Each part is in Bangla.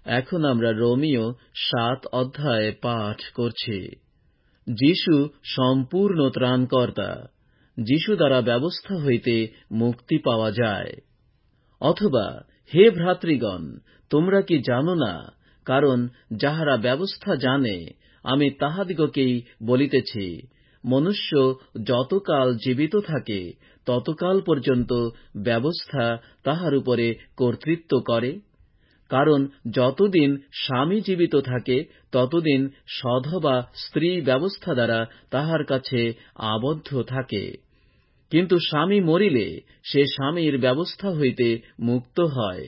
এখন আমরা রোমীয় 7 অধ্যায় পাঠ করছি। যীশু সম্পূর্ণ ত্রাণকর্তা। যীশু দ্বারা ব্যবস্থা হইতে মুক্তি পাওয়া যায়। অথবা হে ভ্রাতৃগণ, তোমরা কি জানো না? কারণ যাহারা ব্যবস্থা জানে, আমি তাহাদিগকেই বলিতেছি, মনুষ্য যতকাল জীবিত থাকে ততকাল পর্যন্ত ব্যবস্থা তাহার উপরে কর্তৃত্ব করে। কারণ যতদিন স্বামী জীবিত থাকে ততদিন সধবা স্ত্রী ব্যবস্থা দ্বারা তাহার কাছে আবদ্ধ থাকে। কিন্তু স্বামী মরিলে সে স্বামীর ব্যবস্থা হইতে মুক্ত হয়।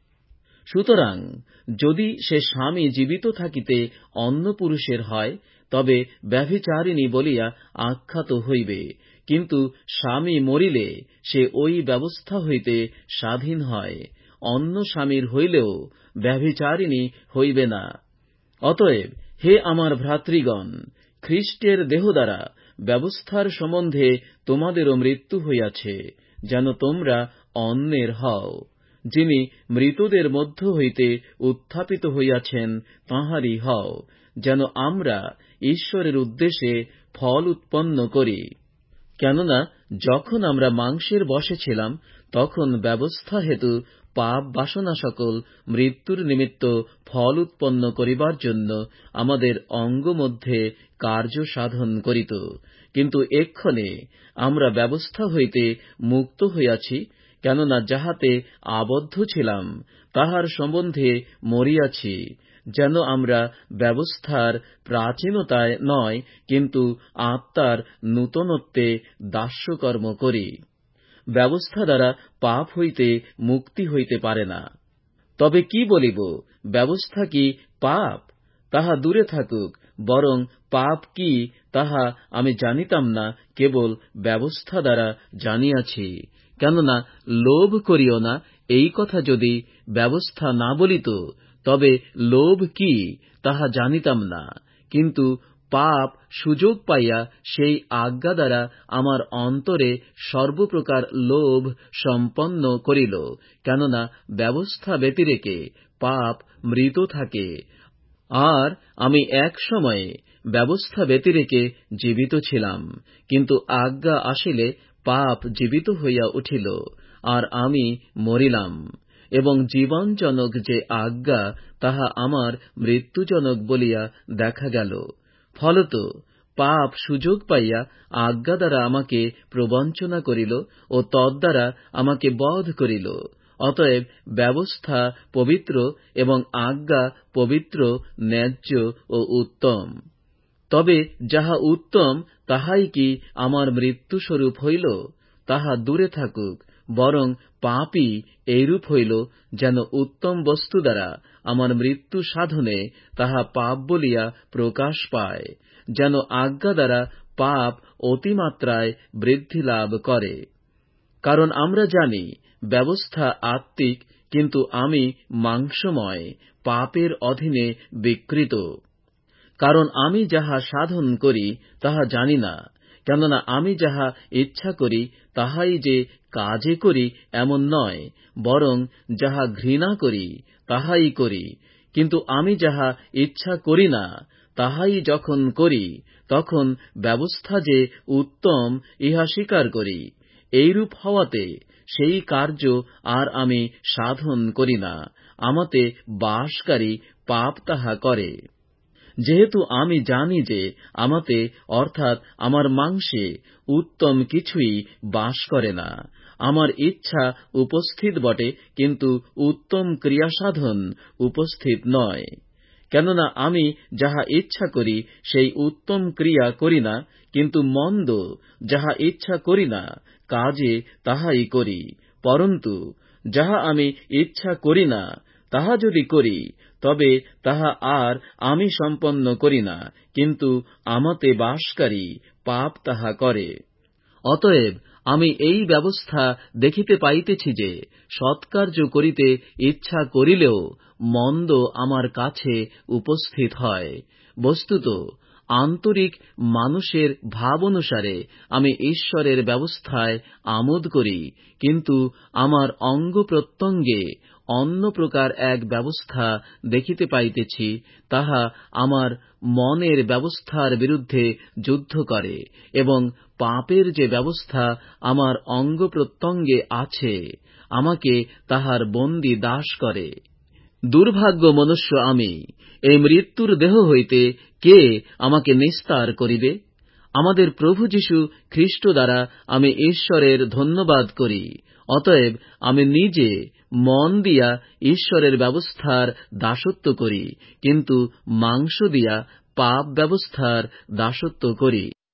সুতরাং যদি সে স্বামী জীবিত থাকিতে অন্য পুরুষের হয়, তবে ব্যভিচারিণী বলিয়া আখ্যাত হইবে। কিন্তু স্বামী মরিলে সে ওই ব্যবস্থা হইতে স্বাধীন হয়। অন্য স্বামীর হইলেও ব্যভিচারিণী হইবে না। অতএব হে আমার ভ্রাতৃগণ, খ্রীষ্টের দেহ দ্বারা ব্যবস্থার সম্বন্ধে তোমাদেরও মৃত্যু হইয়াছে, যেন তোমরা অন্যের হও। যিনি মৃতদের মধ্য হইতে উত্থাপিত হইয়াছেন তাঁহারই হও, যেন আমরা ঈশ্বরের উদ্দেশ্যে ফল উৎপন্ন করি। কেননা যখন আমরা মাংসের বশে ছিলাম, তখন ব্যবস্থা হেতু পাপ বাসনা সকল মৃত্যুর নিমিত্ত ফল উৎপন্ন করিবার জন্য আমাদের অঙ্গ মধ্যে কার্য সাধন করিত। কিন্তু এক্ষণে আমরা ব্যবস্থা হইতে মুক্ত হইয়াছি, কেননা যাহাতে আবদ্ধ ছিলাম তাহার সম্বন্ধে মরিয়াছি, যেন আমরা ব্যবস্থার প্রাচীনতায় নয়, কিন্তু আত্মার নূতনত্বে দাস্যকর্ম করি। ব্যবস্থা দ্বারা পাপ হইতে মুক্তি হইতে পারে না। তবে কি বলিব? ব্যবস্থা কি পাপ? তাহা দূরে থাকুক। বরং পাপ কি তাহা আমি জানিতাম না, কেবল ব্যবস্থা দ্বারা জানিয়াছি। কেননা লোভ করিও না, এই কথা যদি ব্যবস্থা না বলিত, তবে লোভ কি তাহা জানিতাম না। কিন্তু পাপ সুযোগ পাইয়া সেই আজ্ঞা দ্বারা আমার অন্তরে সর্বপ্রকার লোভ সম্পন্ন করিল। কেননা ব্যবস্থা ব্যতিরেকে পাপ মৃত থাকে, আর আমি এক সময়ে ব্যবস্থা ব্যতিরেকে জীবিত ছিলাম। কিন্তু আজ্ঞা আসিলে পাপ জীবিত হইয়া উঠিল, আর আমি মরিলাম। এবং জীবনজনক যে আজ্ঞা, তাহা আমার মৃত্যুজনক বলিয়া দেখা গেল। ফলত পাপ সুযোগ পাইয়া আজ্ঞা দ্বারা আমাকে প্রবঞ্চনা করিল ও তদ্বারা আমাকে বধ করিল। অতএব ব্যবস্থা পবিত্র এবং আজ্ঞা পবিত্র, ন্যায্য ও উত্তম। তবে যাহা উত্তম তাহাই কি আমার মৃত্যুস্বরূপ হইল? তাহা দূরে থাকুক। বরং পাপই এইরূপ হইল, যেন উত্তম বস্তু দ্বারা আমার মৃত্যু সাধনে তাহা পাপ বলিয়া প্রকাশ পায়, যেন আজ্ঞা দ্বারা পাপ অতিমাত্রায় বৃদ্ধি লাভ করে। কারণ আমরা জানি ব্যবস্থা আত্মিক, কিন্তু আমি মাংসময়, পাপের অধীনে বিকৃত। কারণ আমি যাহা সাধন করি তাহা জানি না। কেননা আমি যাহা ইচ্ছা করি তাহাই যে কাজে করি এমন নয়, বরং যাহা ঘৃণা করি তাহাই করি। কিন্তু আমি যাহা ইচ্ছা করি না তাহাই যখন করি, তখন ব্যবস্থা যে উত্তম ইহা স্বীকার করি। এইরূপ হওয়াতে সেই কার্য আর আমি সাধন করি না, আমাতে বাসকারী পাপ তাহা করে। যেহেতু আমি জানি যে আমাতে, অর্থাৎ আমার মাংসে উত্তম কিছুই বাস করে না। আমার ইচ্ছা উপস্থিত বটে, কিন্তু উত্তম ক্রিয়াসাধন উপস্থিত নয়। কেননা আমি যাহা ইচ্ছা করি সেই উত্তম ক্রিয়া করি না, কিন্তু মন্দ যাহা ইচ্ছা করি না কাজে তাহাই করি। পরন্তু যাহা আমি ইচ্ছা করি না তাহা যদি করি, তবে তাহা আর আমি সম্পন্ন করি না, কিন্তু আমাতে বাসকারী পাপ তাহা করে। অতএব আমি এই ব্যবস্থা দেখিতে পাইতেছি যে, সৎকার্য করিতে ইচ্ছা করিলেও মন্দ আমার কাছে উপস্থিত হয়। বস্তুত আন্তরিক মানুষের ভাব অনুসারে আমি ঈশ্বরের ব্যবস্থায় আমোদ করি, কিন্তু আমার অঙ্গ প্রত্যঙ্গে অন্য প্রকার এক ব্যবস্থা দেখিতে পাইতেছি, তাহা আমার মনের ব্যবস্থার বিরুদ্ধে যুদ্ধ করে এবং পাপের যে ব্যবস্থা আমার অঙ্গপ্রত্যঙ্গে আছে, আমাকে তাহার বন্দী দাস করে। দুর্ভাগ্য মনুষ্য আমি! এই মৃত্যুর দেহ হইতে কে আমাকে নিস্তার করিবে? আমাদের প্রভু যীশু খ্রীষ্ট দ্বারা আমি ঈশ্বরের ধন্যবাদ করি। অতএব আমি নিজে মন দিয়া ঈশ্বরের ব্যবস্থার দাসত্ব করি, কিন্তু মাংস দিয়া পাপ ব্যবস্থার দাসত্ব করি।